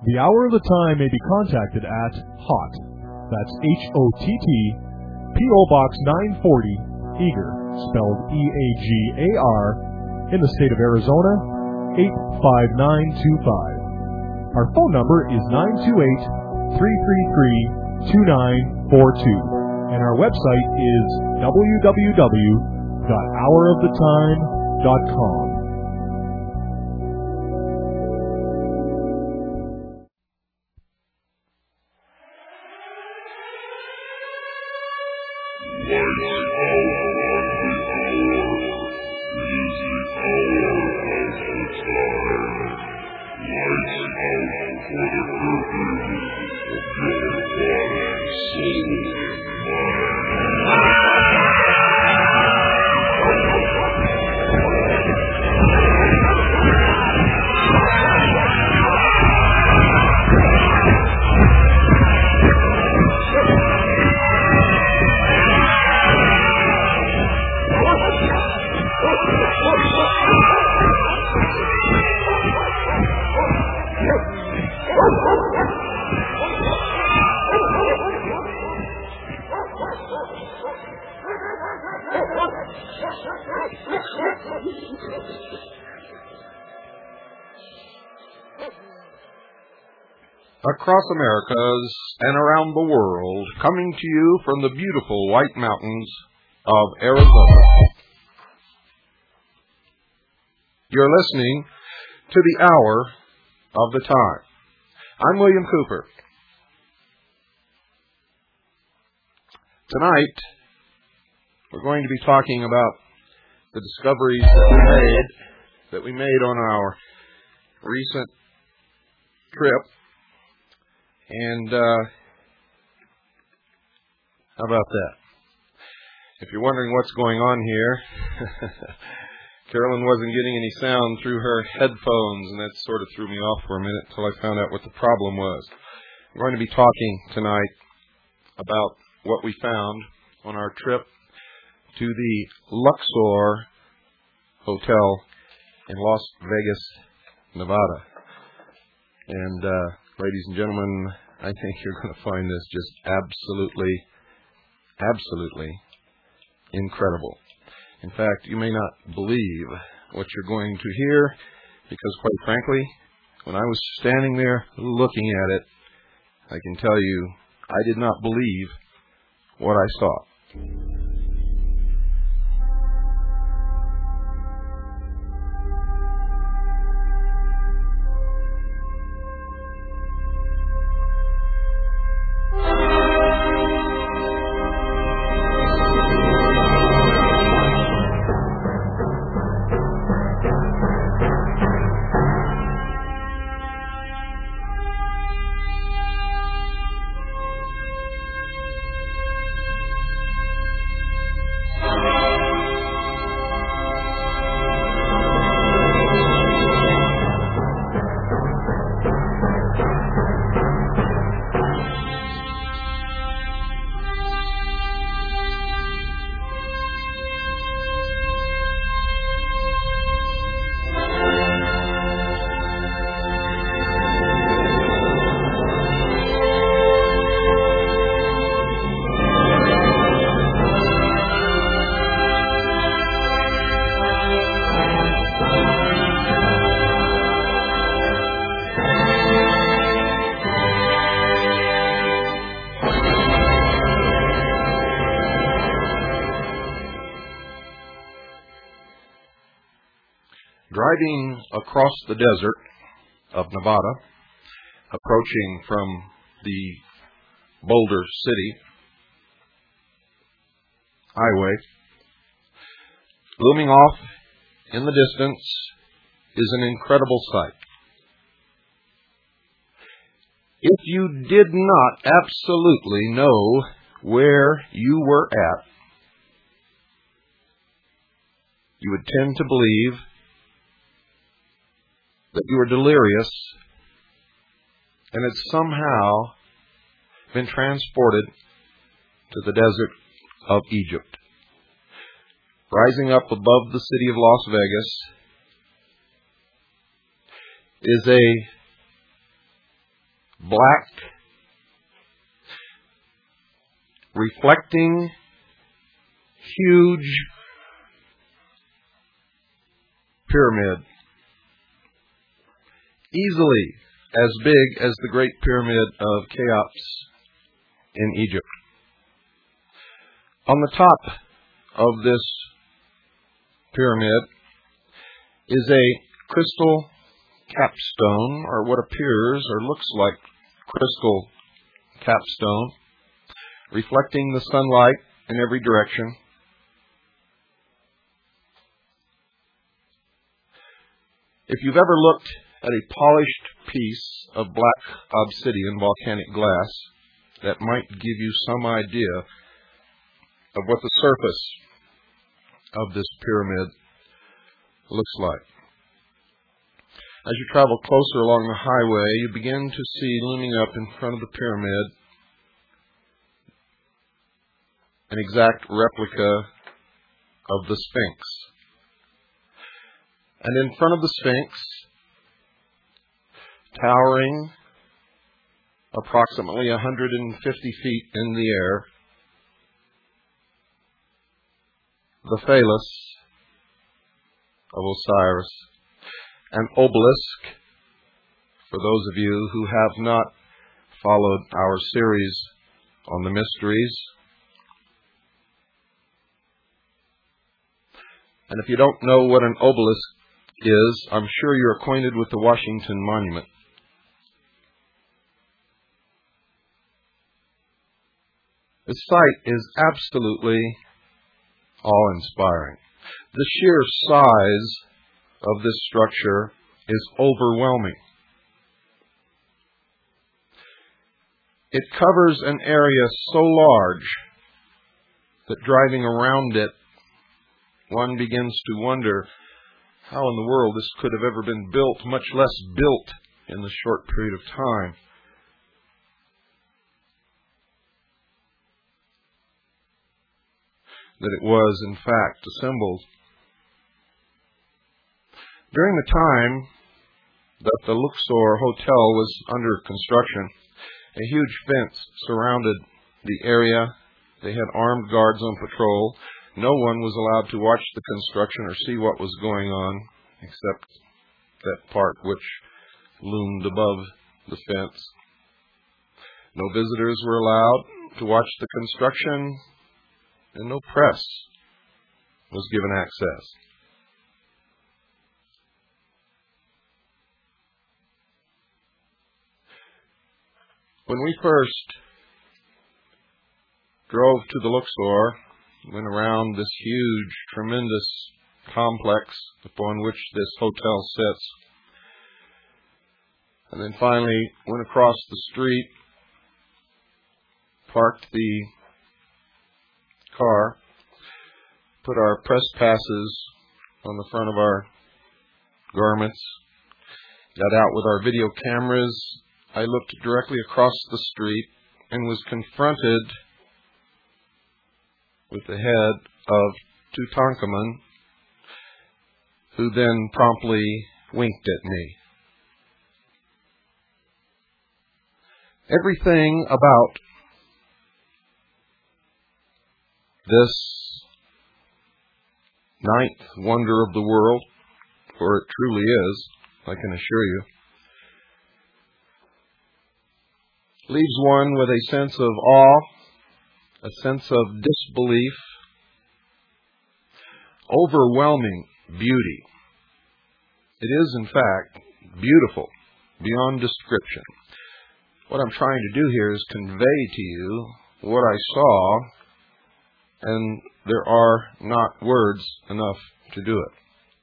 The Hour of the Time may be contacted at HOTT, that's HOTT, P.O. Box 940, Eagar, spelled E-A-G-A-R, in the state of Arizona, 85925. Our phone number is 928-333-2942, and our website is www.houroftheTime.com. Across Americas and around the world, coming to you from the beautiful White Mountains of Arizona. You're listening to the Hour of the Time. I'm William Cooper. Tonight, we're going to be talking about the discoveries that we made on our recent trip. And how about that? If you're wondering what's going on here, Carolyn wasn't getting any sound through her headphones, and that sort of threw me off for a minute until I found out what the problem was. I'm going to be talking tonight about what we found on our trip to the Luxor Hotel in Las Vegas, Nevada. And ladies and gentlemen, I think you're going to find this just absolutely incredible. In fact, you may not believe what you're going to hear, because quite frankly, when I was standing there looking at it, I can tell you I did not believe what I saw. Driving across the desert of Nevada, approaching from the Boulder City highway, looming off in the distance is an incredible sight. If you did not absolutely know where you were at, you would tend to believe that you were delirious and had somehow been transported to the desert of Egypt. Rising up above the city of Las Vegas is a black, reflecting, huge pyramid, easily as big as the Great Pyramid of Cheops in Egypt. On the top of this pyramid is a crystal capstone, or what appears or looks like crystal capstone, reflecting the sunlight in every direction. If you've ever looked at a polished piece of black obsidian volcanic glass, that might give you some idea of what the surface of this pyramid looks like. As you travel closer along the highway, you begin to see looming up in front of the pyramid an exact replica of the Sphinx. And in front of the Sphinx, towering approximately 150 feet in the air, the Phallus of Osiris, an obelisk. For those of you who have not followed our series on the mysteries, and if you don't know what an obelisk is, I'm sure you're acquainted with the Washington Monument. The sight is absolutely awe-inspiring. The sheer size of this structure is overwhelming. It covers an area so large that driving around it, one begins to wonder how in the world this could have ever been built, much less built in the short period of time. That it was, in fact, assembled. During the time that the Luxor Hotel was under construction, a huge fence surrounded the area. They had armed guards on patrol. No one was allowed to watch the construction or see what was going on, except that part which loomed above the fence. No visitors were allowed to watch the construction, and no press was given access. When we first drove to the Luxor, went around this huge, tremendous complex upon which this hotel sits, and then finally went across the street, parked the car, put our press passes on the front of our garments, got out with our video cameras. I looked directly across the street and was confronted with the head of Tutankhamun, who then promptly winked at me. Everything about this ninth wonder of the world, for it truly is, I can assure you, leaves one with a sense of awe, a sense of disbelief, overwhelming beauty. It is, in fact, beautiful beyond description. What I'm trying to do here is convey to you what I saw, and there are not words enough to do it.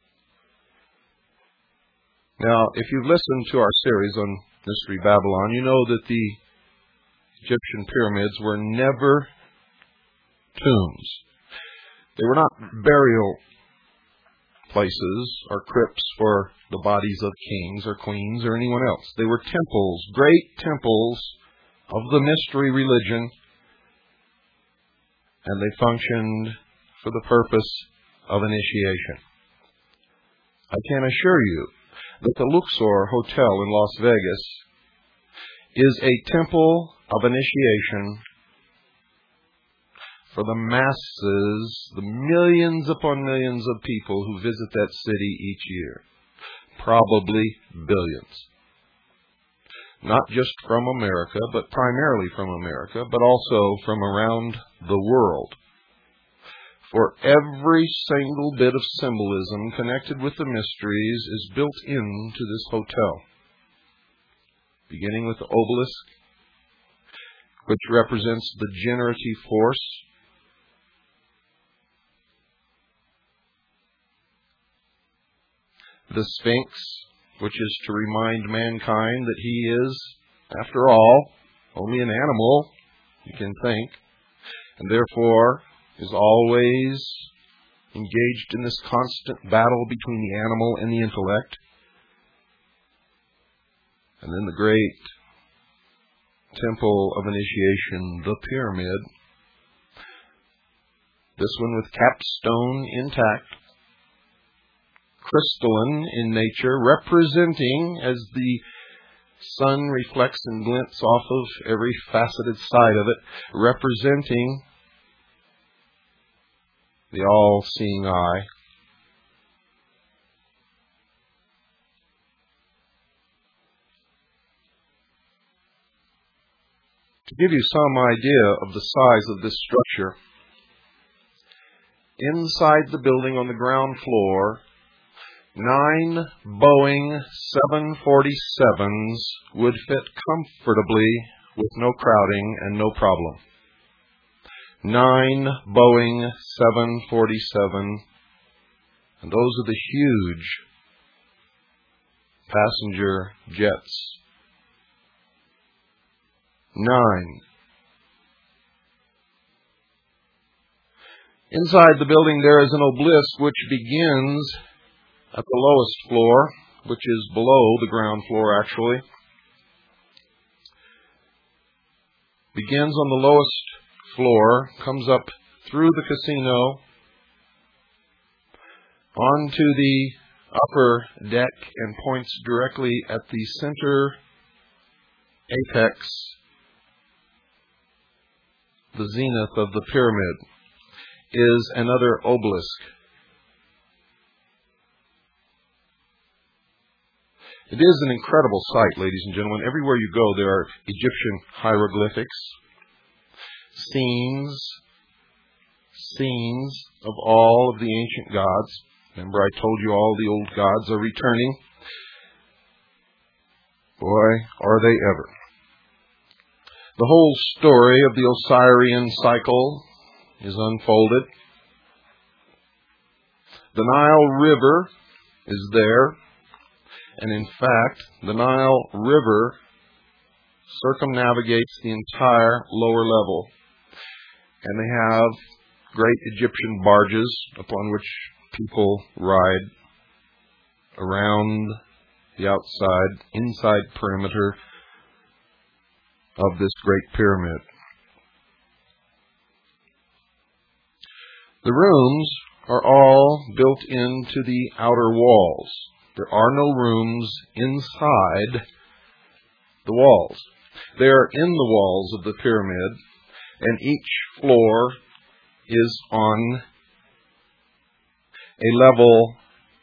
Now, if you've listened to our series on Mystery Babylon, you know that the Egyptian pyramids were never tombs. They were not burial places or crypts for the bodies of kings or queens or anyone else. They were temples, great temples of the mystery religion, and they functioned for the purpose of initiation. I can assure you that the Luxor Hotel in Las Vegas is a temple of initiation for the masses, the millions upon millions of people who visit that city each year. Probably billions. Not just from America, but primarily from America, but also from around the world. For every single bit of symbolism connected with the mysteries is built into this hotel. Beginning with the obelisk, which represents the generative force. The Sphinx, which is to remind mankind that he is, after all, only an animal, you can think, and therefore is always engaged in this constant battle between the animal and the intellect. And then the great temple of initiation, the pyramid. This one with capstone intact, crystalline in nature, representing, as the sun reflects and glints off of every faceted side of it, representing the all-seeing eye. To give you some idea of the size of this structure, inside the building on the ground floor, 9 Boeing 747s would fit comfortably with no crowding and no problem. 9 Boeing 747, and those are the huge passenger jets. 9. Inside the building there is an obelisk which begins at the lowest floor, which is below the ground floor actually. Begins on the lowest floor, comes up through the casino, onto the upper deck, and points directly at the center apex, the zenith of the pyramid, is another obelisk. It is an incredible sight, ladies and gentlemen. Everywhere you go, there are Egyptian hieroglyphics, scenes of all of the ancient gods. Remember, I told you all the old gods are returning. Boy, are they ever. The whole story of the Osirian cycle is unfolded. The Nile River is there. And in fact, the Nile River circumnavigates the entire lower level. And they have great Egyptian barges upon which people ride around the inside perimeter of this great pyramid. The rooms are all built into the outer walls. There are no rooms inside the walls. They are in the walls of the pyramid, and each floor is on a level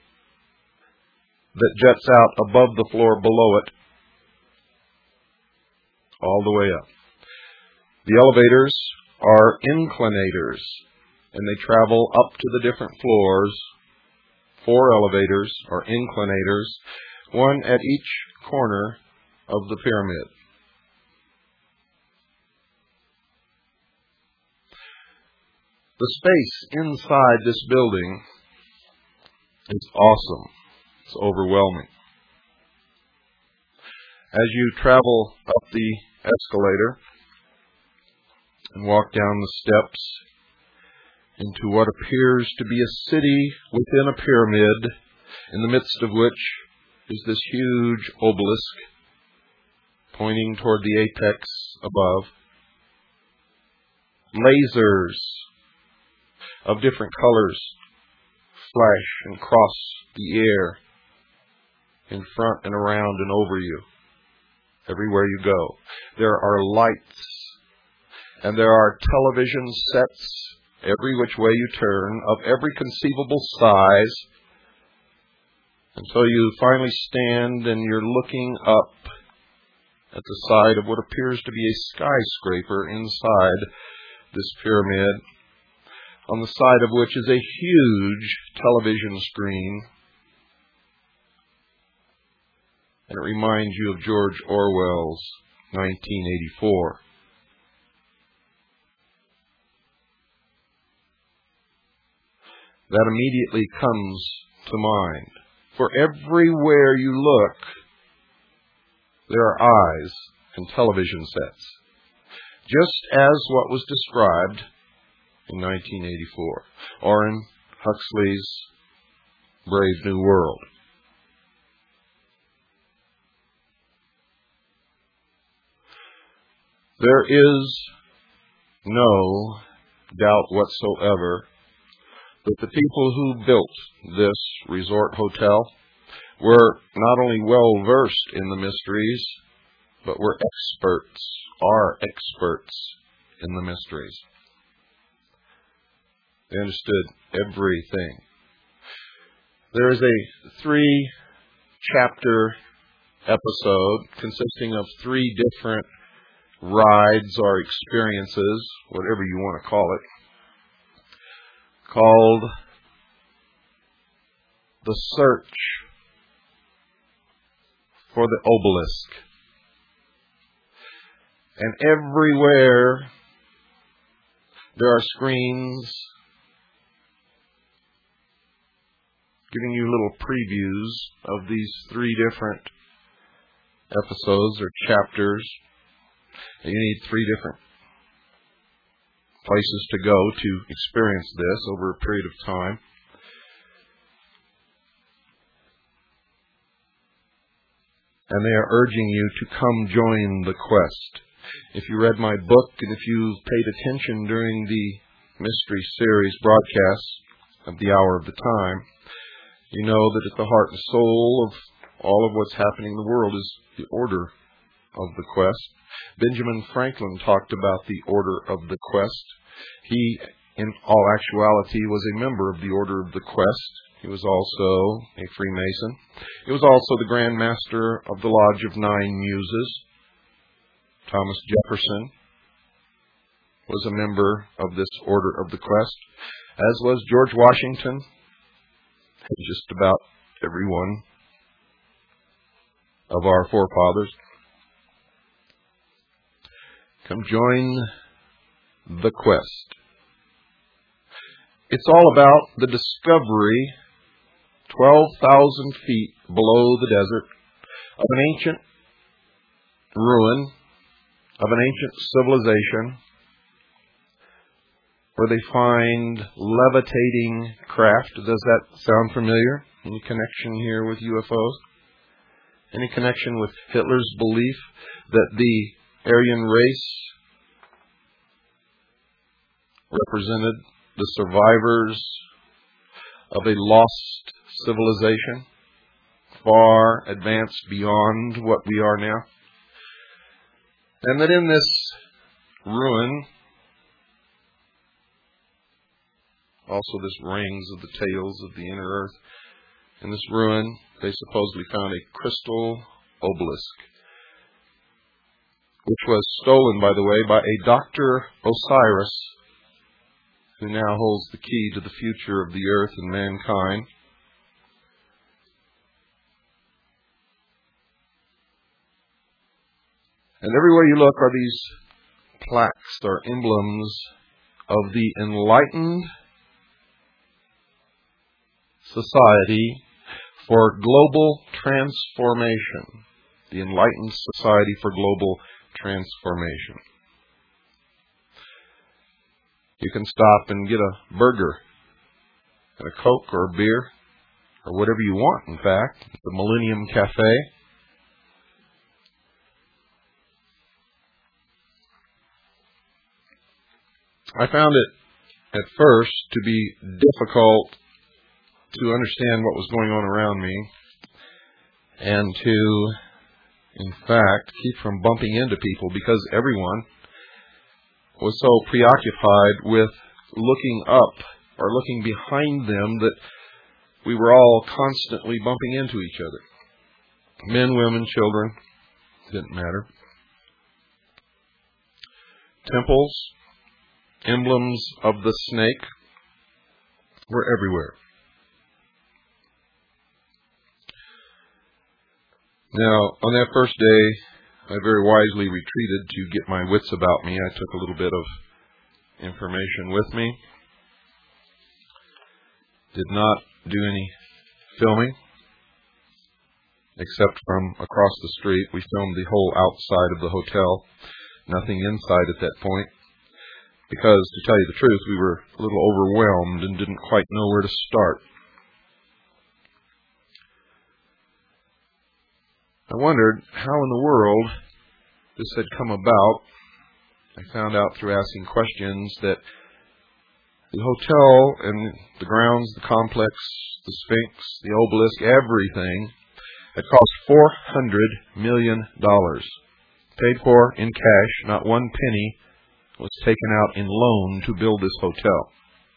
that juts out above the floor below it, all the way up. The elevators are inclinators, and they travel up to the different floors. 4 elevators or inclinators, one at each corner of the pyramid. The space inside this building is awesome. It's overwhelming. As you travel up the escalator and walk down the steps into what appears to be a city within a pyramid, in the midst of which is this huge obelisk pointing toward the apex above. Lasers of different colors flash and cross the air in front and around and over you everywhere you go. There are lights, and there are television sets every which way you turn, of every conceivable size, until you finally stand and you're looking up at the side of what appears to be a skyscraper inside this pyramid, on the side of which is a huge television screen. And it reminds you of George Orwell's 1984. That immediately comes to mind. For everywhere you look, there are eyes and television sets, just as what was described in 1984, or in Huxley's Brave New World. There is no doubt whatsoever that the people who built this resort hotel were not only well versed in the mysteries, but are experts in the mysteries. They understood everything. There is a 3-chapter episode consisting of 3 different rides or experiences, whatever you want to call it, called The Search for the Obelisk. And everywhere there are screens giving you little previews of these 3 different episodes or chapters. And you need 3 different places to go to experience this over a period of time. And they are urging you to come join the quest. If you read my book and if you paid attention during the Mystery Series broadcasts of the Hour of the Time, you know that at the heart and soul of all of what's happening in the world is the order of the quest. Benjamin Franklin talked about the order of the quest. He, in all actuality, was a member of the Order of the Quest. He was also a Freemason. He was also the Grand Master of the Lodge of 9 Muses. Thomas Jefferson was a member of this Order of the Quest, as was George Washington, and just about every one of our forefathers. Come join the quest. It's all about the discovery, 12,000 feet below the desert, of an ancient ruin, of an ancient civilization, where they find levitating craft. Does that sound familiar? Any connection here with UFOs? Any connection with Hitler's belief that the Aryan race represented the survivors of a lost civilization, far advanced beyond what we are now? And that in this ruin, also this rings of the tails of the inner earth, in this ruin they supposedly found a crystal obelisk, which was stolen, by the way, by a Dr. Osiris, who now holds the key to the future of the earth and mankind. And everywhere you look are these plaques or emblems of the enlightened Society for Global Transformation. The Enlightened Society for Global Transformation. You can stop and get a burger and a Coke or a beer or whatever you want, in fact, at the Millennium Cafe. I found it at first to be difficult to understand what was going on around me and to in fact, keep from bumping into people because everyone was so preoccupied with looking up or looking behind them that we were all constantly bumping into each other. Men, women, children, didn't matter. Temples, emblems of the snake were everywhere. Now, on that first day, I very wisely retreated to get my wits about me. I took a little bit of information with me. Did not do any filming, except from across the street. We filmed the whole outside of the hotel, nothing inside at that point, because, to tell you the truth, we were a little overwhelmed and didn't quite know where to start. I wondered how in the world this had come about. I found out through asking questions that the hotel and the grounds, the complex, the Sphinx, the obelisk, everything had cost $400 million. Paid for in cash, not one penny was taken out in loan to build this hotel.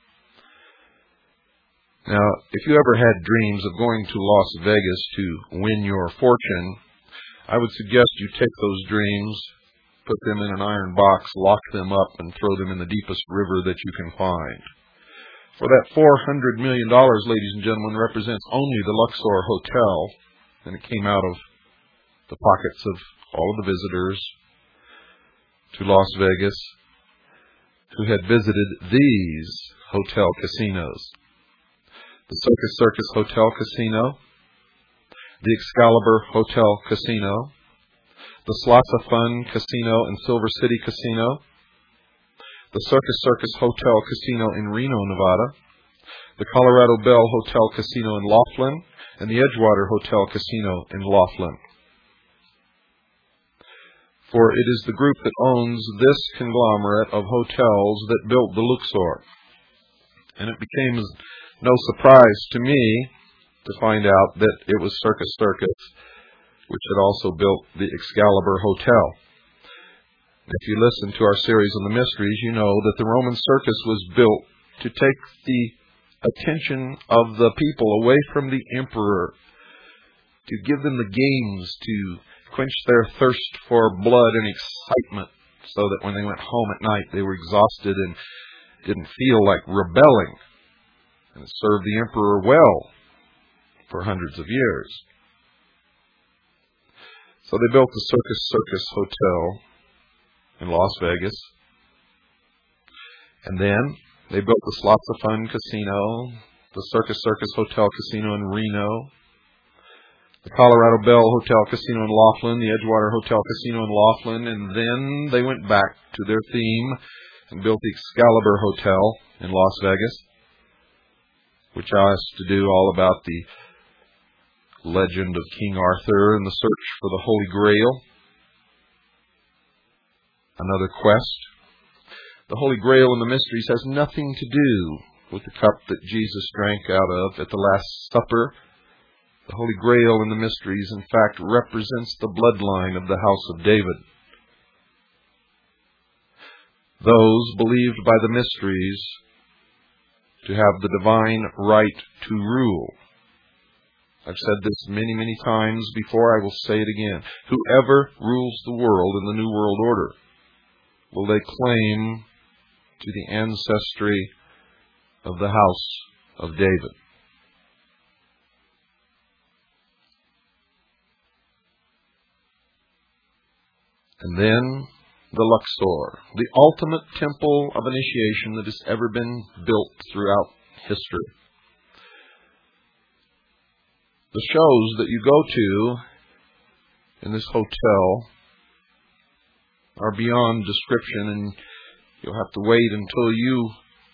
Now, if you ever had dreams of going to Las Vegas to win your fortune, I would suggest you take those dreams, put them in an iron box, lock them up, and throw them in the deepest river that you can find. For that $400 million, ladies and gentlemen, represents only the Luxor Hotel, and it came out of the pockets of all of the visitors to Las Vegas who had visited these hotel casinos. The Circus Hotel Casino, the Excalibur Hotel Casino, the Slots Fun Casino and Silver City Casino, the Circus Hotel Casino in Reno, Nevada, the Colorado Bell Hotel Casino in Laughlin, and the Edgewater Hotel Casino in Laughlin. For it is the group that owns this conglomerate of hotels that built the Luxor. And it became no surprise to me to find out that it was Circus, which had also built the Excalibur Hotel. If you listen to our series on the mysteries, you know that the Roman circus was built to take the attention of the people away from the emperor, to give them the games, to quench their thirst for blood and excitement, so that when they went home at night they were exhausted and didn't feel like rebelling. And it served the emperor well for hundreds of years. So they built the Circus Hotel in Las Vegas. And then they built the Slots of Fun Casino, the Circus Hotel Casino in Reno, the Colorado Bell Hotel Casino in Laughlin, the Edgewater Hotel Casino in Laughlin, and then they went back to their theme and built the Excalibur Hotel in Las Vegas, which has to do all about the legend of King Arthur and the search for the Holy Grail. Another quest. The Holy Grail and the mysteries has nothing to do with the cup that Jesus drank out of at the Last Supper. The Holy Grail and the mysteries, in fact, represents the bloodline of the house of David. Those believed by the mysteries to have the divine right to rule. I've said this many, many times before. I will say it again. Whoever rules the world in the New World Order, will they claim to the ancestry of the house of David? And then the Luxor, the ultimate temple of initiation that has ever been built throughout history. The shows that you go to in this hotel are beyond description, and you'll have to wait until you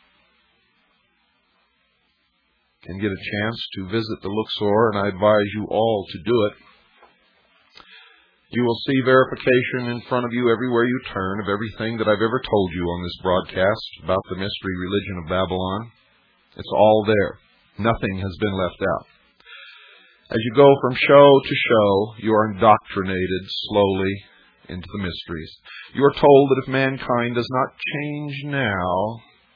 can get a chance to visit the Luxor, and I advise you all to do it. You will see verification in front of you everywhere you turn of everything that I've ever told you on this broadcast about the mystery religion of Babylon. It's all there. Nothing has been left out. As you go from show to show, you are indoctrinated slowly into the mysteries. You are told that if mankind does not change now,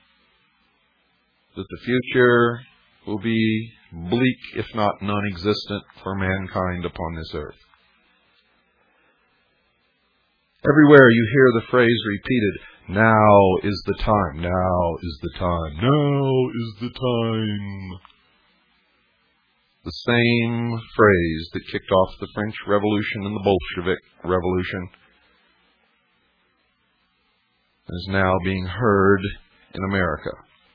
that the future will be bleak, if not non-existent, for mankind upon this earth. Everywhere you hear the phrase repeated, now is the time, now is the time, now is the time. The same phrase that kicked off the French Revolution and the Bolshevik Revolution is now being heard in America.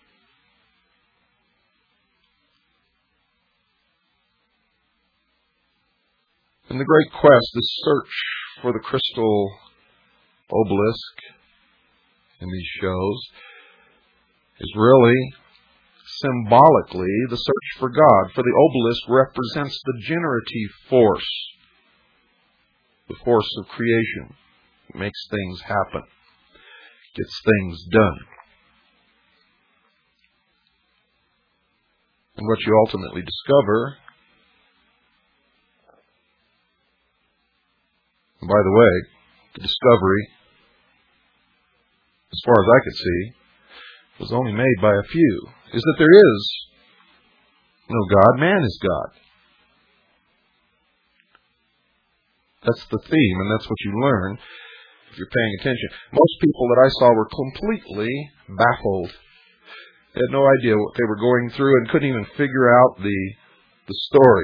And the great quest, this search for the crystal obelisk in these shows, is really symbolically the search for God. For the obelisk represents the generative force, the force of creation. It makes things happen, gets things done. And what you ultimately discover, and by the way, the discovery, as far as I could see, was only made by a few, is that there is no God. Man is God. That's the theme, and that's what you learn if you're paying attention. Most people that I saw were completely baffled. They had no idea what they were going through and couldn't even figure out the story.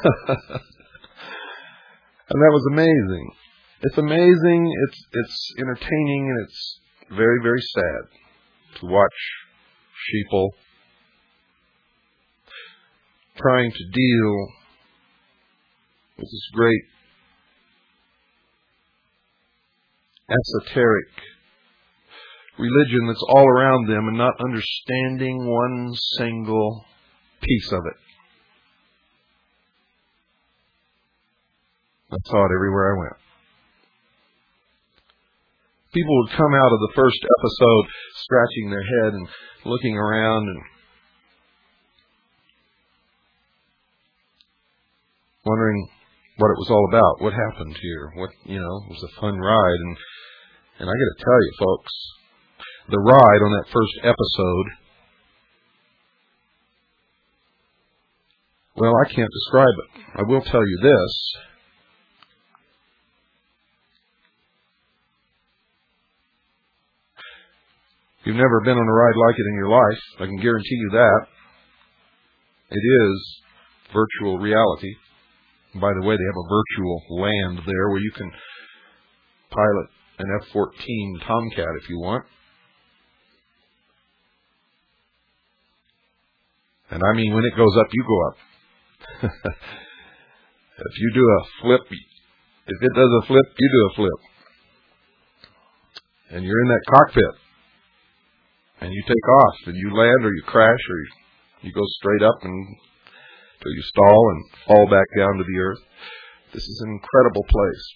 And that was amazing. It's amazing, it's entertaining, and it's very, very sad to watch sheeple trying to deal with this great esoteric religion that's all around them and not understanding one single piece of it. I saw it everywhere I went. People would come out of the first episode scratching their head and looking around and wondering what it was all about, what happened here, it was a fun ride. And I got to tell you, folks, the ride on that first episode, well, I can't describe it. I will tell you this. If you've never been on a ride like it in your life, I can guarantee you that. It is virtual reality. By the way, they have a virtual land there where you can pilot an F-14 Tomcat if you want. And I mean, when it goes up, you go up. If you do a flip, if it does a flip, you do a flip. And you're in that cockpit. And you take off, and you land, or you crash, or you go straight up until you stall and fall back down to the earth. This is an incredible place.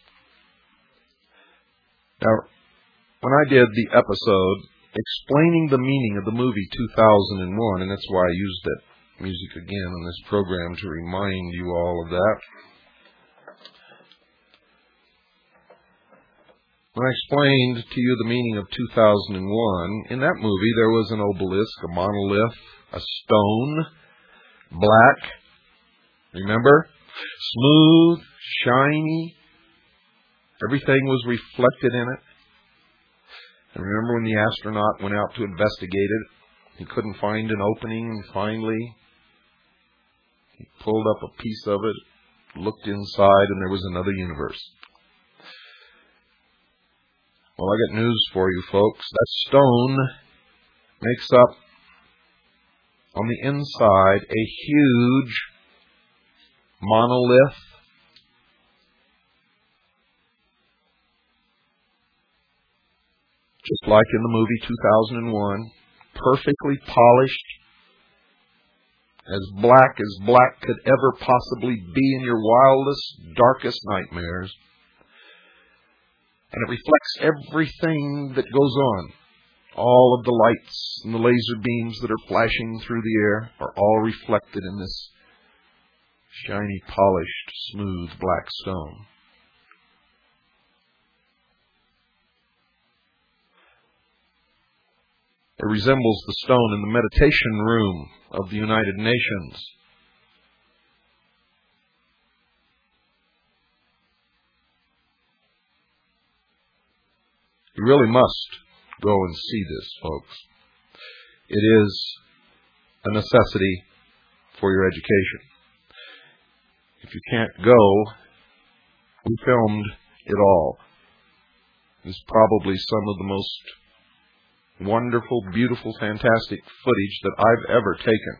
Now, when I did the episode explaining the meaning of the movie 2001, and that's why I used that music again in this program to remind you all of that. When I explained to you the meaning of 2001, in that movie there was an obelisk, a monolith, a stone, black, remember? Smooth, shiny, everything was reflected in it. And remember when the astronaut went out to investigate it, he couldn't find an opening, and finally he pulled up a piece of it, looked inside, and there was another universe. Well, I got news for you, folks. That stone makes up, on the inside, a huge monolith. Just like in the movie 2001, perfectly polished, as black could ever possibly be in your wildest, darkest nightmares. And it reflects everything that goes on. All of the lights and the laser beams that are flashing through the air are all reflected in this shiny, polished, smooth black stone. It resembles the stone in the meditation room of the United Nations. You really must go and see this, folks. It is a necessity for your education. If you can't go, we filmed it all. It's probably some of the most wonderful, beautiful, fantastic footage that I've ever taken.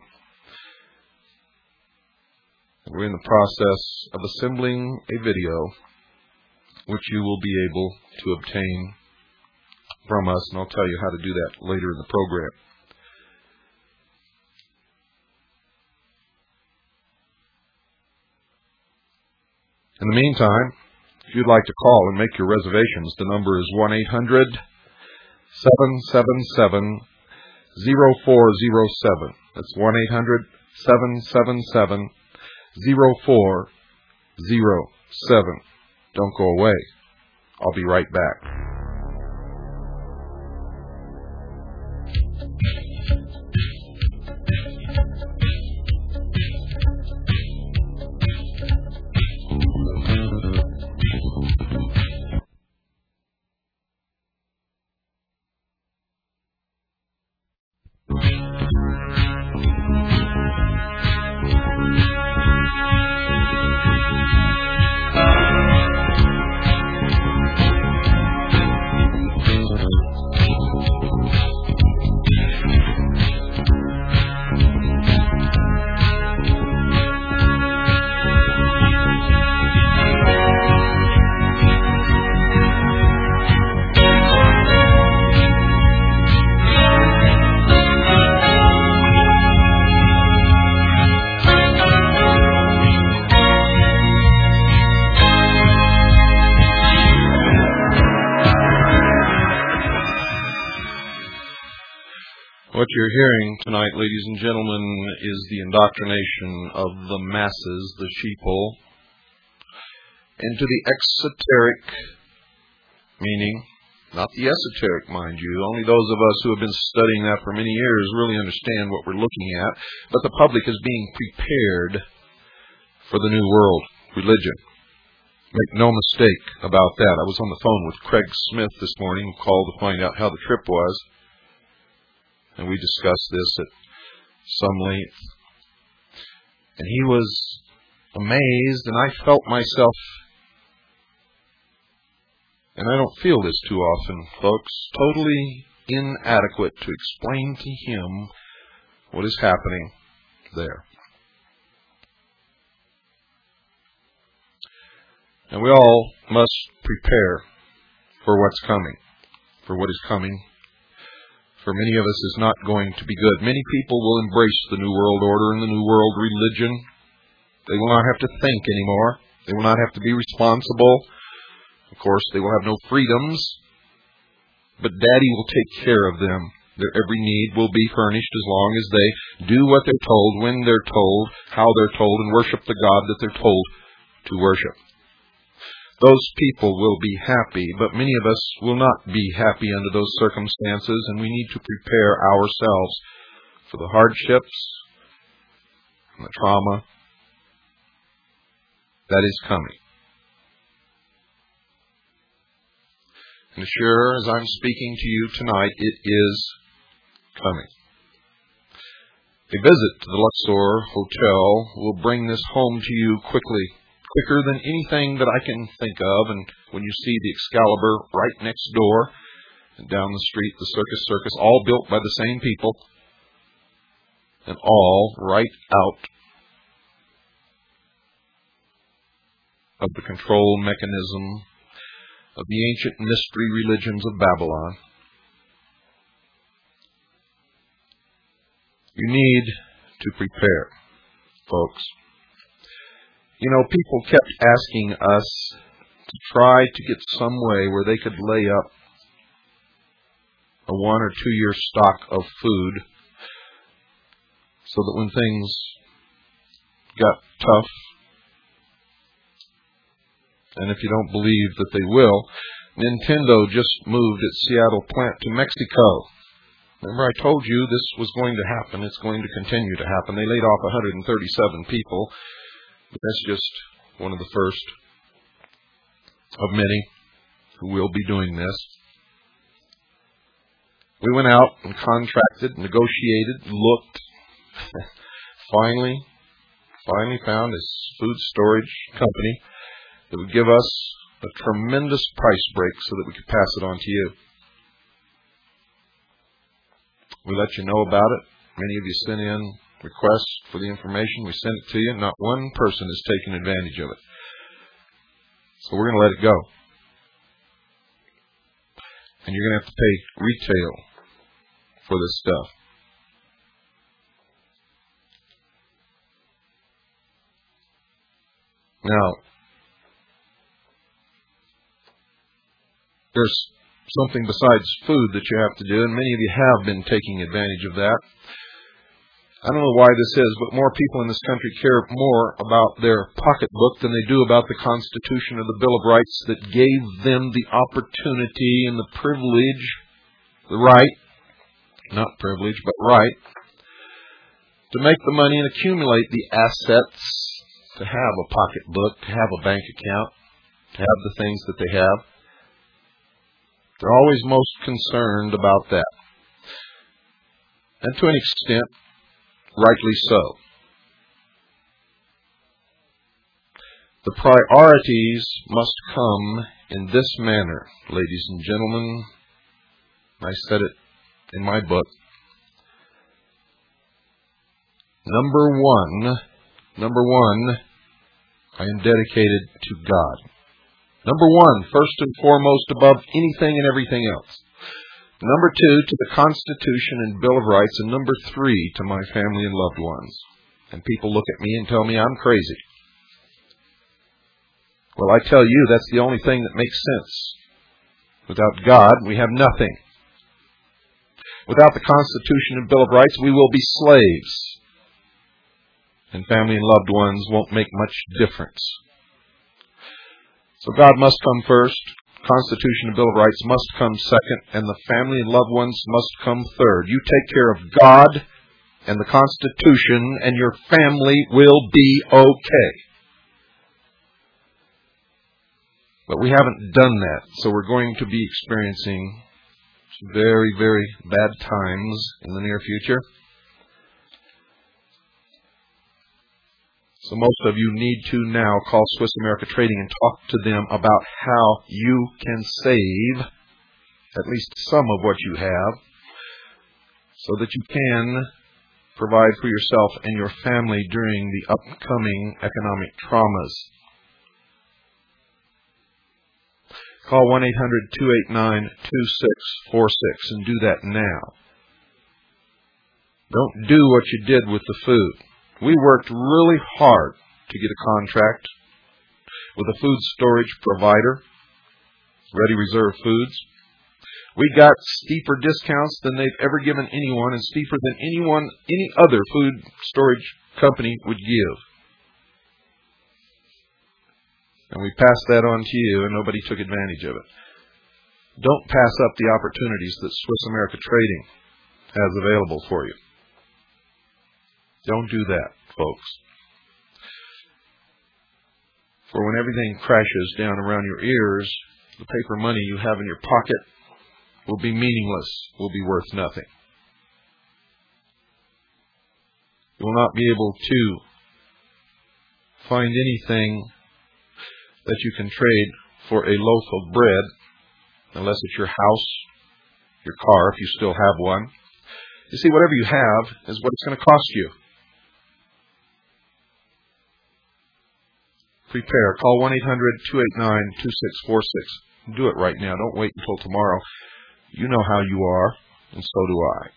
We're in the process of assembling a video which you will be able to obtain from us, and I'll tell you how to do that later in the program. In the meantime, if you'd like to call and make your reservations, the number is 1-800-777-0407. That's 1-800-777-0407. Don't go away. I'll be right back. What you're hearing tonight, ladies and gentlemen, is the indoctrination of the masses, the sheeple, into the exoteric meaning, not the esoteric, mind you. Only those of us who have been studying that for many years really understand what we're looking at. But the public is being prepared for the New World religion. Make no mistake about that. I was on the phone with Craig Smith this morning, who called to find out how the trip was. And we discussed this at some length. And he was amazed, and I felt myself, and I don't feel this too often, folks, totally inadequate to explain to him what is happening there. And we all must prepare for what's coming, for what is coming. For many of us is not going to be good. Many people will embrace the New World Order and the New World religion. They will not have to think anymore. They will not have to be responsible. Of course, they will have no freedoms. But Daddy will take care of them. Their every need will be furnished as long as they do what they're told, when they're told, how they're told, and worship the God that they're told to worship. Those people will be happy, but many of us will not be happy under those circumstances, and we need to prepare ourselves for the hardships and the trauma that is coming. And as sure as I'm speaking to you tonight, it is coming. A visit to the Luxor Hotel will bring this home to you quicker than anything that I can think of. And when you see the Excalibur right next door, and down the street, the Circus, all built by the same people, and all right out of the control mechanism of the ancient mystery religions of Babylon. You need to prepare, folks. You know, people kept asking us to try to get some way where they could lay up a 1 or 2 year stock of food so that when things got tough. And if you don't believe that they will, Nintendo just moved its Seattle plant to Mexico. Remember I told you this was going to happen. It's going to continue to happen. They laid off 137 people. But that's just one of the first of many who will be doing this. We went out and contracted, negotiated, looked, finally found a food storage company that would give us a tremendous price break so that we could pass it on to you. We let you know about it. Many of you sent in requests for the information. We sent it to you. Not one person has taken advantage of it. So we're going to let it go. And you're going to have to pay retail for this stuff. Now, there's something besides food that you have to do, and many of you have been taking advantage of that. I don't know why this is, but more people in this country care more about their pocketbook than they do about the Constitution or the Bill of Rights that gave them the opportunity and the privilege, the right, not privilege, but right, to make the money and accumulate the assets, to have a pocketbook, to have a bank account, to have the things that they have. They're always most concerned about that. And to an extent, rightly so. The priorities must come in this manner, ladies and gentlemen. I said it in my book. Number one, I am dedicated to God. Number one, first and foremost, above anything and everything else. Number two, to the Constitution and Bill of Rights. And number three, to my family and loved ones. And people look at me and tell me I'm crazy. Well, I tell you, that's the only thing that makes sense. Without God, we have nothing. Without the Constitution and Bill of Rights, we will be slaves. And family and loved ones won't make much difference. So God must come first. Constitution and Bill of Rights must come second, and the family and loved ones must come third. You take care of God and the Constitution, and your family will be okay. But we haven't done that, so we're going to be experiencing some very, very bad times in the near future. So most of you need to now call Swiss America Trading and talk to them about how you can save at least some of what you have so that you can provide for yourself and your family during the upcoming economic traumas. Call 1-800-289-2646 and do that now. Don't do what you did with the food. We worked really hard to get a contract with a food storage provider, Ready Reserve Foods. We got steeper discounts than they've ever given anyone, and steeper than any other food storage company would give. And we passed that on to you, and nobody took advantage of it. Don't pass up the opportunities that Swiss America Trading has available for you. Don't do that, folks. For when everything crashes down around your ears, the paper money you have in your pocket will be meaningless, will be worth nothing. You will not be able to find anything that you can trade for a loaf of bread, unless it's your house, your car, if you still have one. You see, whatever you have is what it's going to cost you. Prepare. Call 1-800-289-2646. Do it right now. Don't wait until tomorrow. You know how you are, and so do I.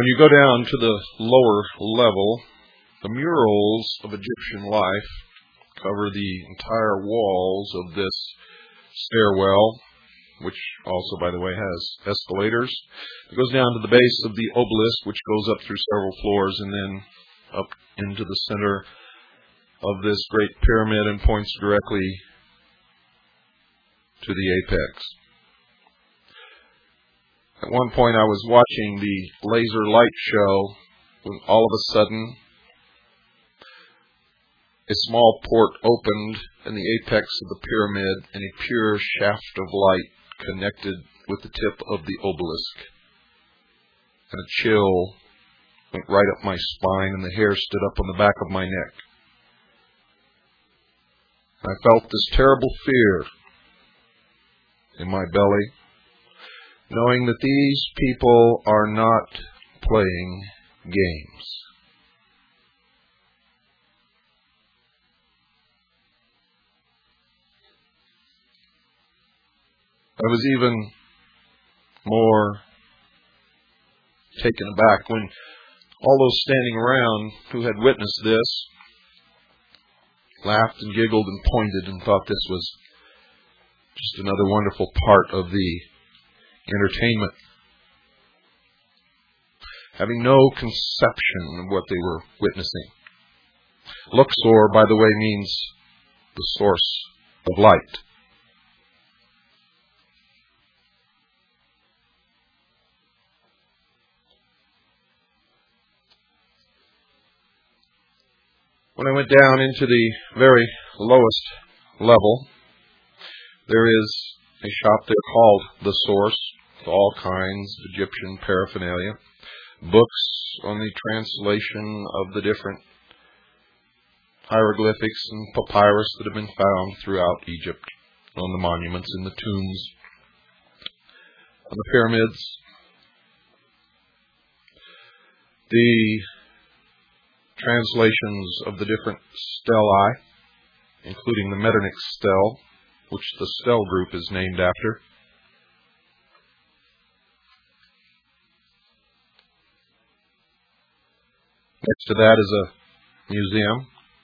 you go down to the lower level, the murals of Egyptian life cover the entire walls of this stairwell, which also, by the way, has escalators. It goes down to the base of the obelisk, which goes up through several floors and then up into the center of this great pyramid and points directly to the apex. At one point I was watching the laser light show when all of a sudden a small port opened in the apex of the pyramid and a pure shaft of light connected with the tip of the obelisk. And a chill went right up my spine and the hair stood up on the back of my neck. I felt this terrible fear in my belly, knowing that these people are not playing games. I was even more taken aback when all those standing around who had witnessed this laughed and giggled and pointed and thought this was just another wonderful part of the entertainment, having no conception of what they were witnessing. Luxor, by the way, means the source of light. When I went down into the very lowest level, there is a shop there called The Source, with all kinds of Egyptian paraphernalia, books on the translation of the different hieroglyphics and papyrus that have been found throughout Egypt, on the monuments and the tombs, on the pyramids. The translations of the different stelae, including the Metternich stele, which the stele group is named after. Next to that is a museum.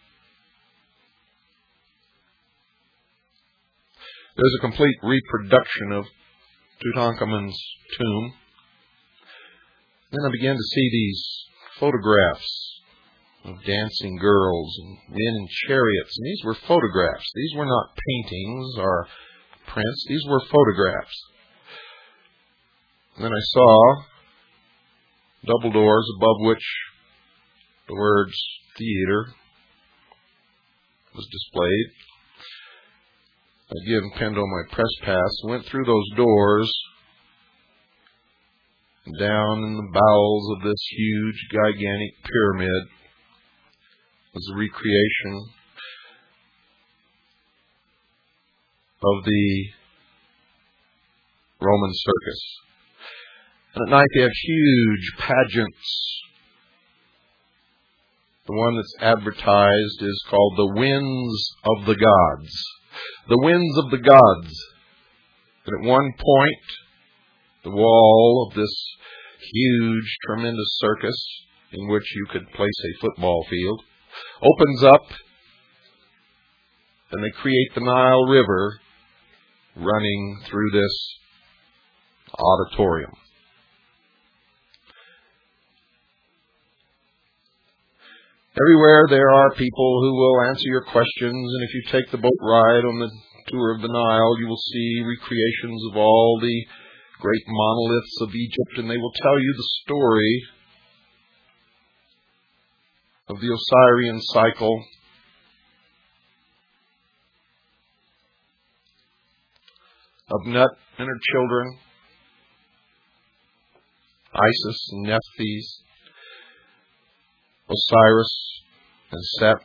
There's a complete reproduction of Tutankhamun's tomb. Then I began to see these photographs of dancing girls and men in chariots. And these were photographs. These were not paintings or prints. These were photographs. And then I saw double doors above which the words theater was displayed. Again, pinned on my press pass, went through those doors and down in the bowels of this huge, gigantic pyramid was a recreation of the Roman circus. And at night they have huge pageants. The one that's advertised is called the Winds of the Gods. The Winds of the Gods. And at one point, the wall of this huge, tremendous circus, in which you could place a football field, opens up, and they create the Nile River running through this auditorium. Everywhere there are people who will answer your questions, and if you take the boat ride on the tour of the Nile, you will see recreations of all the great monoliths of Egypt, and they will tell you the story of the Osirian cycle, of Nut and her children, Isis and Nephthys, Osiris and Set.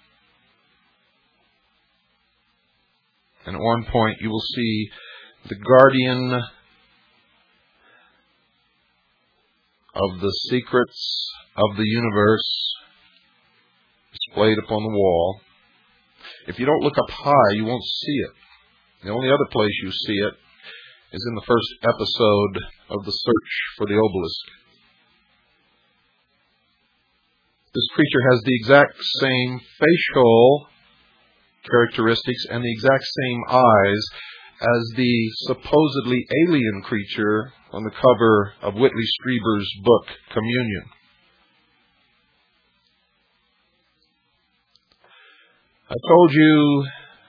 And at one point you will see the guardian of the secrets of the universe displayed upon the wall. If you don't look up high, you won't see it. The only other place you see it is in the first episode of The Search for the Obelisk. This creature has the exact same facial characteristics and the exact same eyes as the supposedly alien creature on the cover of Whitley Strieber's book, Communion. I told you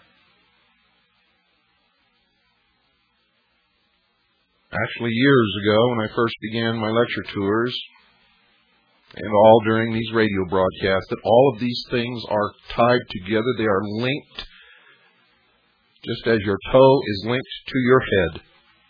actually years ago when I first began my lecture tours, and all during these radio broadcasts, that all of these things are tied together. They are linked, just as your toe is linked to your head.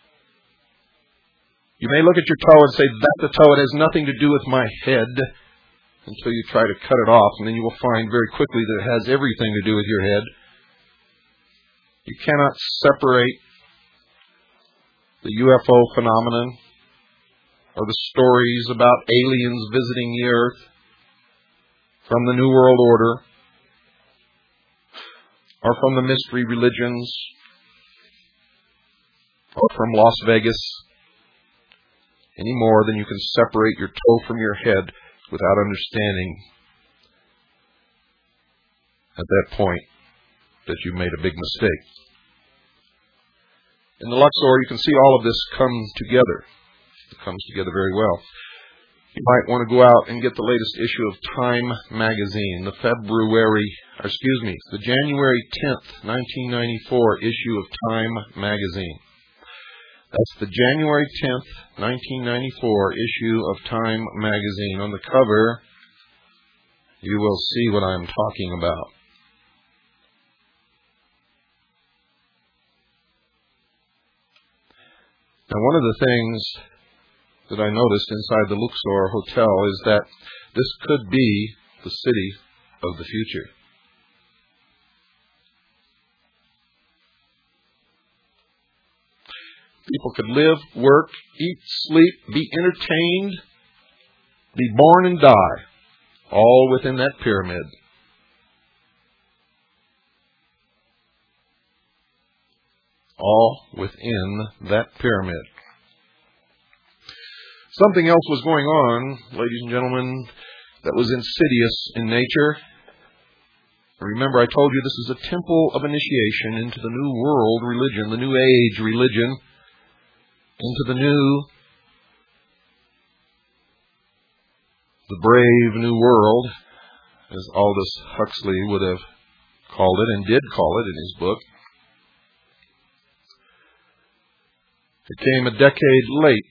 You may look at your toe and say, that's a toe, it has nothing to do with my head, until you try to cut it off, and then you will find very quickly that it has everything to do with your head. You cannot separate the UFO phenomenon or the stories about aliens visiting the earth from the New World Order or from the mystery religions or from Las Vegas any more than you can separate your toe from your head without understanding at that point that you made a big mistake. In the Luxor, you can see all of this come together. It comes together very well. You might want to go out and get the latest issue of Time magazine, the January 10th, 1994 issue of Time magazine. That's the January 10th, 1994 issue of Time magazine. On the cover, you will see what I'm talking about. Now, one of the things that I noticed inside the Luxor Hotel is that this could be the city of the future. People could live, work, eat, sleep, be entertained, be born and die, all within that pyramid. All within that pyramid. Something else was going on, ladies and gentlemen, that was insidious in nature. Remember, I told you this is a temple of initiation into the New World religion, the New Age religion, into the brave New World, as Aldous Huxley would have called it, and did call it in his book. It came a decade late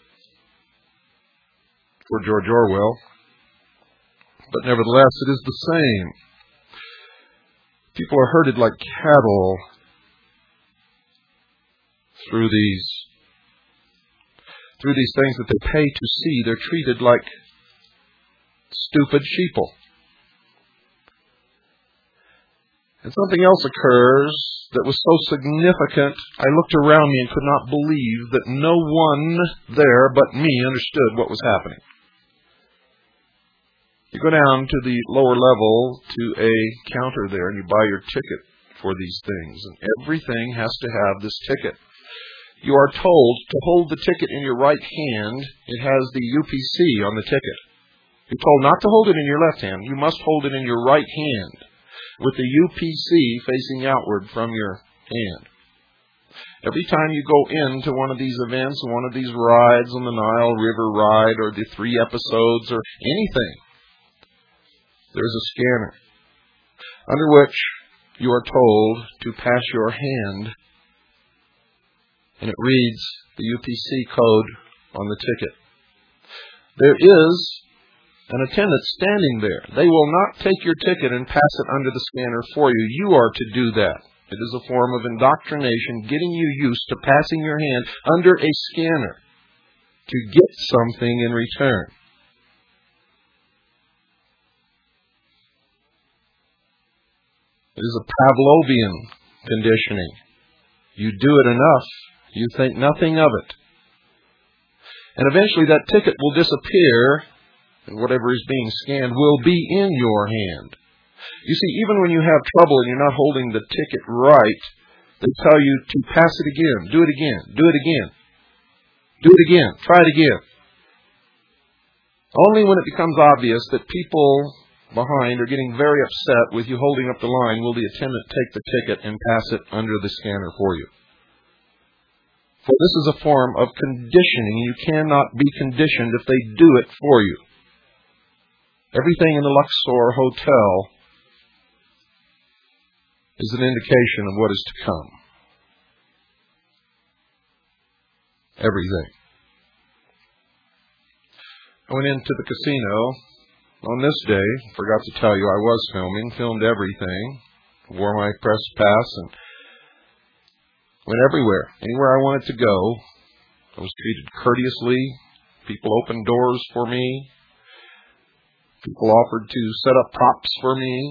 for George Orwell, but nevertheless it is the same. People are herded like cattle through these things that they pay to see. They're treated like stupid sheeple. And something else occurs that was so significant, I looked around me and could not believe that no one there but me understood what was happening. You go down to the lower level to a counter there and you buy your ticket for these things. And everything has to have this ticket. You are told to hold the ticket in your right hand. It has the UPC on the ticket. You're told not to hold it in your left hand. You must hold it in your right hand with the UPC facing outward from your hand. Every time you go into one of these events, one of these rides on the Nile River ride or the 3 episodes or anything, there's a scanner under which you are told to pass your hand, and it reads the UPC code on the ticket. There is an attendant standing there. They will not take your ticket and pass it under the scanner for you. You are to do that. It is a form of indoctrination, getting you used to passing your hand under a scanner to get something in return. It is a Pavlovian conditioning. You do it enough, you think nothing of it. And eventually that ticket will disappear, and whatever is being scanned will be in your hand. You see, even when you have trouble and you're not holding the ticket right, they tell you to pass it again, do it again, do it again, do it again, try it again. Only when it becomes obvious that people behind are getting very upset with you holding up the line will the attendant take the ticket and pass it under the scanner for you. For this is a form of conditioning. You cannot be conditioned if they do it for you. Everything in the Luxor Hotel is an indication of what is to come. Everything. I went into the casino on this day. Forgot to tell you I was filmed everything, wore my press pass, and went everywhere. Anywhere I wanted to go, I was treated courteously. People opened doors for me. People offered to set up props for me.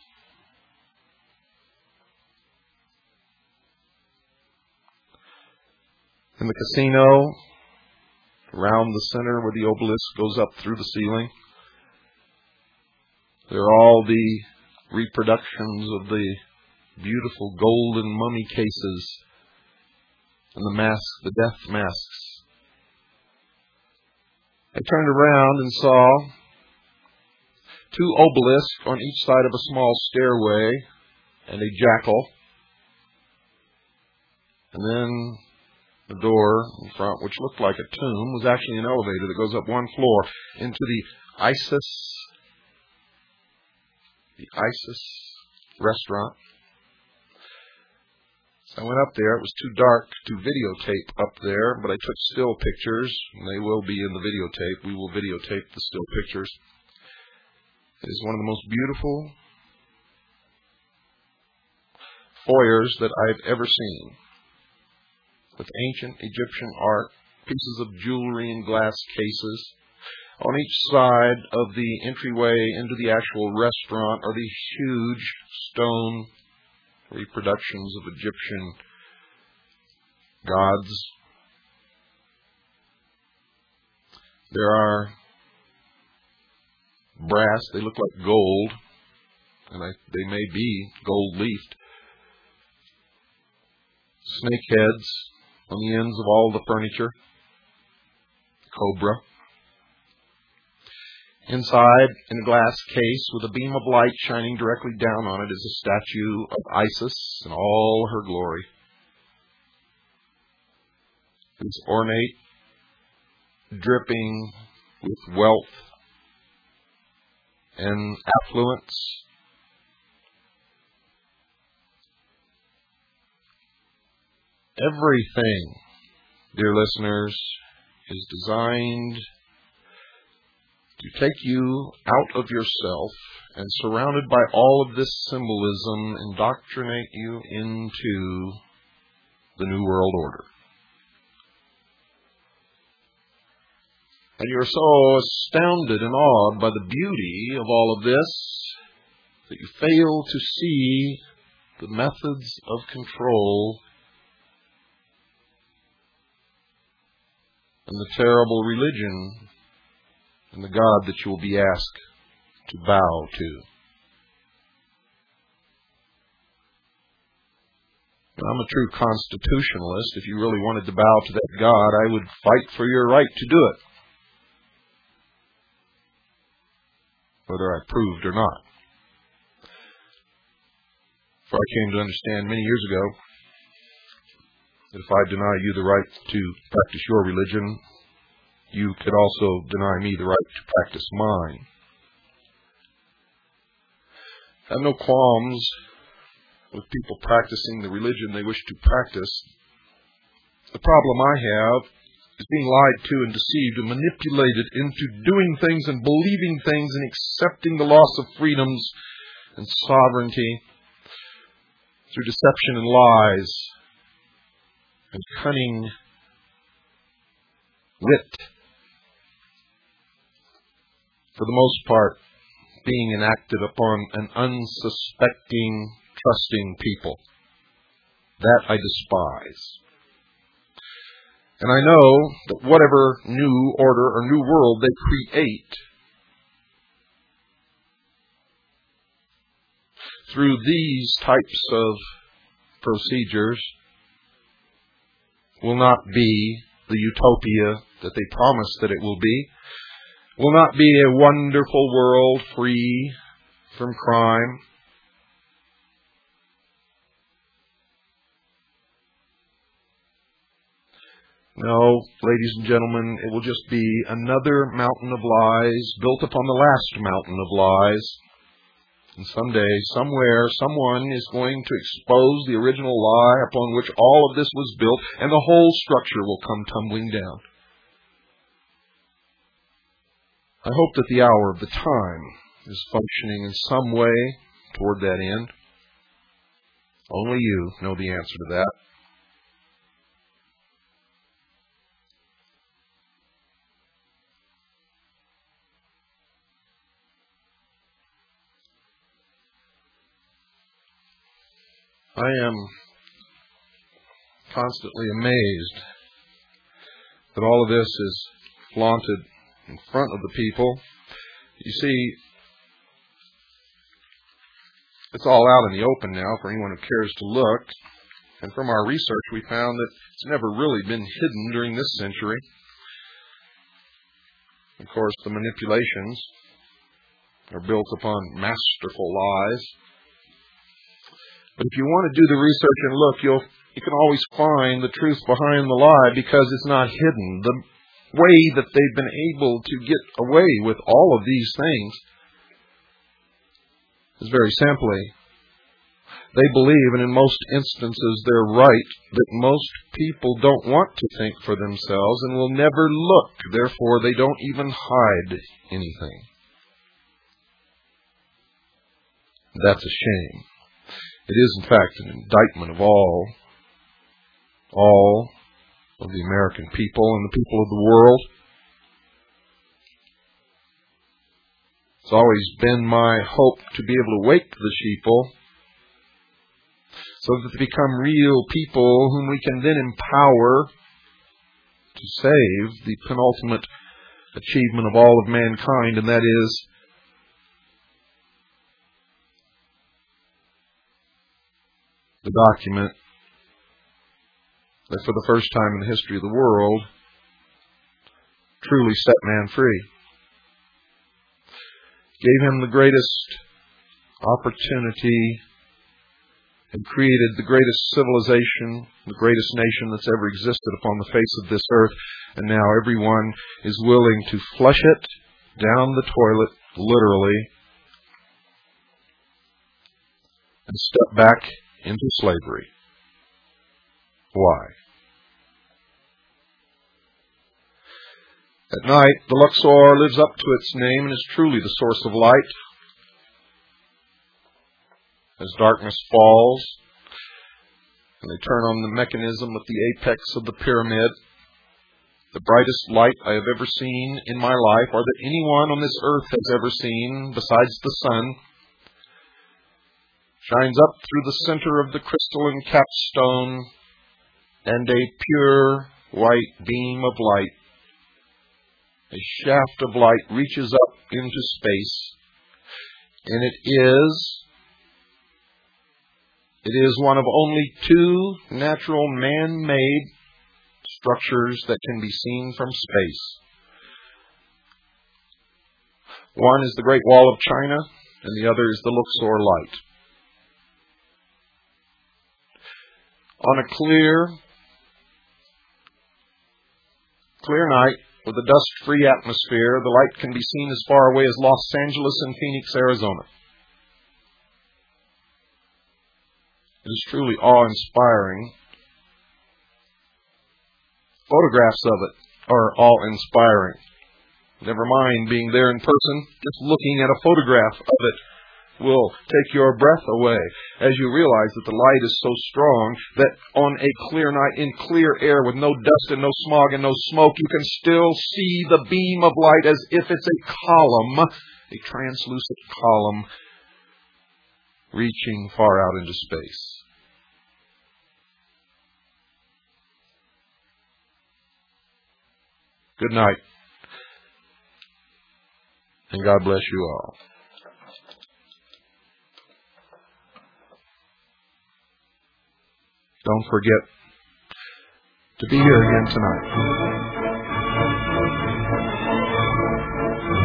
In the casino, around the center where the obelisk goes up through the ceiling, there are all the reproductions of the beautiful golden mummy cases and the masks, the death masks. I turned around and saw 2 obelisks on each side of a small stairway and a jackal. And then the door in front, which looked like a tomb, was actually an elevator that goes up 1 floor into the Isis restaurant. So I went up there. It was too dark to videotape up there, but I took still pictures, and they will be in the videotape. We will videotape the still pictures. It is one of the most beautiful foyers that I've ever seen, with ancient Egyptian art, pieces of jewelry in glass cases. On each side of the entryway into the actual restaurant are these huge stone reproductions of Egyptian gods. There are brass, they look like gold, and they may be gold-leafed. Snake heads on the ends of all the furniture. Cobra. Inside, in a glass case with a beam of light shining directly down on it, is a statue of Isis in all her glory. It's ornate, dripping with wealth and affluence. Everything, dear listeners, is designed to take you out of yourself and, surrounded by all of this symbolism, indoctrinate you into the New World Order. And you're so astounded and awed by the beauty of all of this that you fail to see the methods of control and the terrible religion and the God that you will be asked to bow to. I'm a true constitutionalist. If you really wanted to bow to that God, I would fight for your right to do it, whether I proved or not. For I came to understand many years ago that if I deny you the right to practice your religion, you could also deny me the right to practice mine. I have no qualms with people practicing the religion they wish to practice. The problem I have is being lied to and deceived and manipulated into doing things and believing things and accepting the loss of freedoms and sovereignty through deception and lies and cunning wit. For the most part, being enacted upon an unsuspecting, trusting people. That I despise. And I know that whatever new order or new world they create through these types of procedures will not be the utopia that they promise that it will be. will not be a wonderful world free from crime. No, ladies and gentlemen, it will just be another mountain of lies built upon the last mountain of lies. And someday, somewhere, someone is going to expose the original lie upon which all of this was built, and the whole structure will come tumbling down. I hope that the hour of the time is functioning in some way toward that end. Only you know the answer to that. I am constantly amazed that all of this is flaunted in front of the people. You see, it's all out in the open now for anyone who cares to look. And from our research, we found that it's never really been hidden during this century. Of course, the manipulations are built upon masterful lies. But if you want to do the research and look, you can always find the truth behind the lie because it's not hidden. The way that they've been able to get away with all of these things is very simply, they believe, and in most instances they're right, that most people don't want to think for themselves and will never look. Therefore, they don't even hide anything. That's a shame. It is, in fact, an indictment of all of the American people and the people of the world. It's always been my hope to be able to wake the sheeple so that they become real people whom we can then empower to save the penultimate achievement of all of mankind, and that is the document that for the first time in the history of the world truly set man free. Gave him the greatest opportunity and created the greatest civilization, the greatest nation that's ever existed upon the face of this earth. And now everyone is willing to flush it down the toilet, literally, and step back into slavery. Why? At night, the Luxor lives up to its name and is truly the source of light. As darkness falls, and they turn on the mechanism at the apex of the pyramid, the brightest light I have ever seen in my life, or that anyone on this earth has ever seen besides the sun, shines up through the center of the crystalline capstone, and a pure white beam of light, a shaft of light, reaches up into space, and it is one of only two natural man-made structures that can be seen from space. One is the Great Wall of China, and the other is the Luxor Light. On a clear night with a dust-free atmosphere, the light can be seen as far away as Los Angeles and Phoenix, Arizona. It is truly awe-inspiring. Photographs of it are awe-inspiring. Never mind being there in person, just looking at a photograph of it will take your breath away as you realize that the light is so strong that on a clear night in clear air with no dust and no smog and no smoke, you can still see the beam of light as if it's a column, a translucent column reaching far out into space. Good night, and God bless you all. Don't forget to be here again tonight.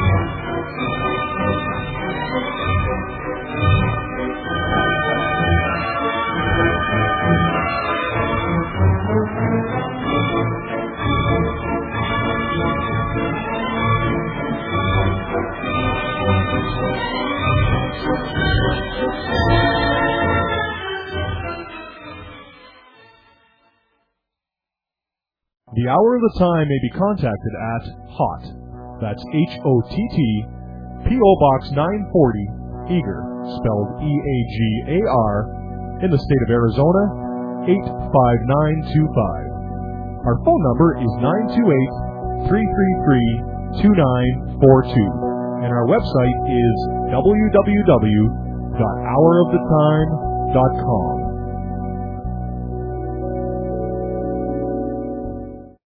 The Hour of the Time may be contacted at HOTT, that's H-O-T-T, P.O. Box 940, Eagar, spelled E-A-G-A-R, in the state of Arizona, 85925. Our phone number is 928-333-2942, and our website is www.houroftetime.com.